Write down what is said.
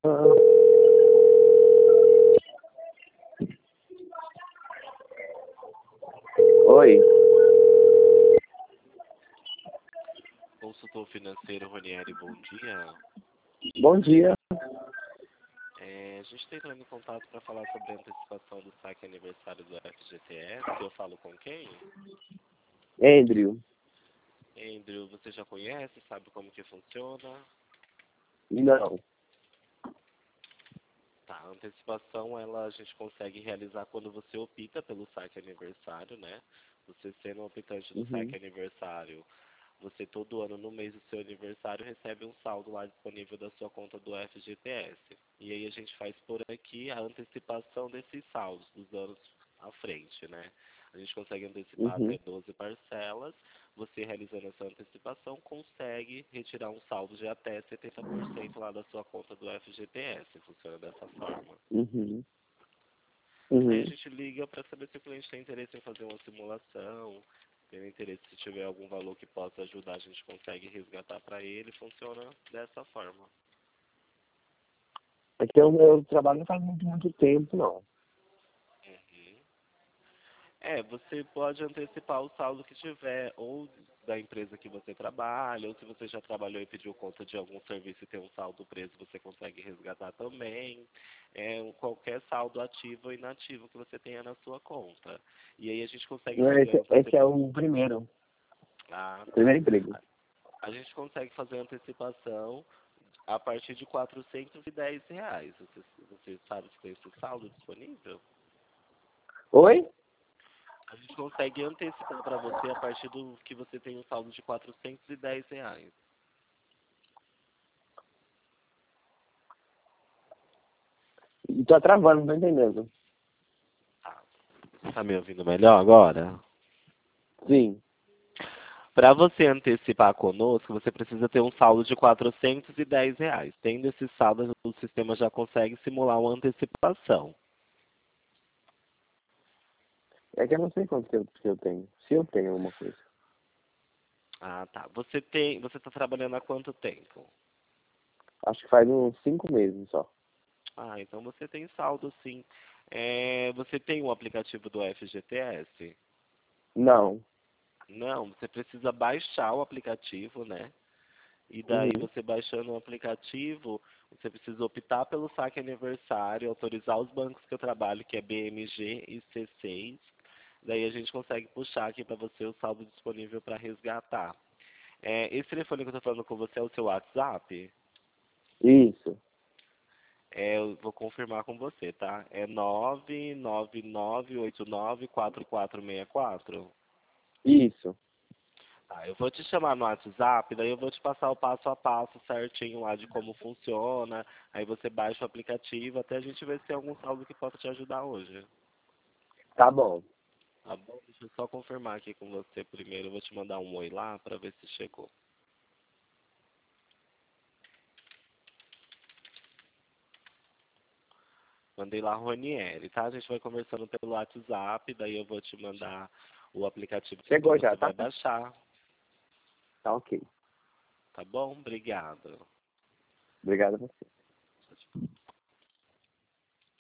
Ah, oi, Consultor financeiro Ronieri, bom dia. bom dia, A gente está entrando em contato para falar sobre a antecipação do saque aniversário do FGTS. Eu falo com quem? Andrew. Andrew, você já conhece, sabe como que funciona? Não. Tá, a antecipação a gente consegue realizar quando você opta pelo saque aniversário, né? Você sendo um optante do Uhum. saque aniversário, você todo ano no mês do seu aniversário recebe um saldo lá disponível da sua conta do FGTS. E aí a gente faz por aqui a antecipação desses saldos dos anos à frente, né? A gente consegue antecipar até Uhum. 12 parcelas. Você realizando essa antecipação consegue retirar um saldo de até 70% lá da sua conta do FGTS. Funciona dessa forma. Uhum. Aí a Uhum. gente liga para saber se o cliente tem interesse em fazer uma simulação, tem interesse se tiver algum valor que possa ajudar, a gente consegue resgatar para ele, funciona dessa forma. É que eu trabalho não faz muito tempo, não. Uhum. Você pode antecipar o saldo que tiver, ou da empresa que você trabalha, ou se você já trabalhou e pediu conta de algum serviço e tem um saldo preso, você consegue resgatar também. Qualquer saldo ativo ou inativo que você tenha na sua conta. E aí a gente consegue fazer a Esse é antecipação. o primeiro, Ah, tá. primeiro emprego. A gente consegue fazer antecipação a partir de R$ 410. Você sabe se tem esse saldo disponível? Oi? A gente consegue antecipar para você a partir do que você tem um saldo de R$ 410. Tô travando, não tô entendendo. Tá. Tá me ouvindo melhor agora? Sim. Para você antecipar conosco, você precisa ter um saldo de R$ 410. Tendo esse saldo, o sistema já consegue simular uma antecipação. É que eu não sei quanto que eu tenho. Se eu tenho alguma coisa. Ah, tá. Você está trabalhando há quanto tempo? Acho que faz uns 5 meses só. Ah, então você tem saldo sim. Você tem um aplicativo do FGTS? Não. Não, você precisa baixar o aplicativo, né? E daí Uhum. você baixando o aplicativo, você precisa optar pelo saque aniversário, autorizar os bancos que eu trabalho, que é BMG e C6. Daí a gente consegue puxar aqui para você o saldo disponível para resgatar. Esse telefone que eu estou falando com você é o seu WhatsApp? Isso. Eu vou confirmar com você, tá? É 999894464. Isso. Tá, eu vou te chamar no WhatsApp, daí eu vou te passar o passo a passo certinho lá de como funciona. Aí você baixa o aplicativo até a gente ver se tem algum saldo que possa te ajudar hoje. Tá bom. Tá bom? Deixa eu só confirmar aqui com você primeiro. Eu vou te mandar um oi lá para ver se chegou. Mandei lá Ronieri, tá? A gente vai conversando pelo WhatsApp, daí eu vou te mandar o aplicativo que Chegou você já, vai tá? baixar. Tá ok. Tá bom? Obrigado. Obrigado a você.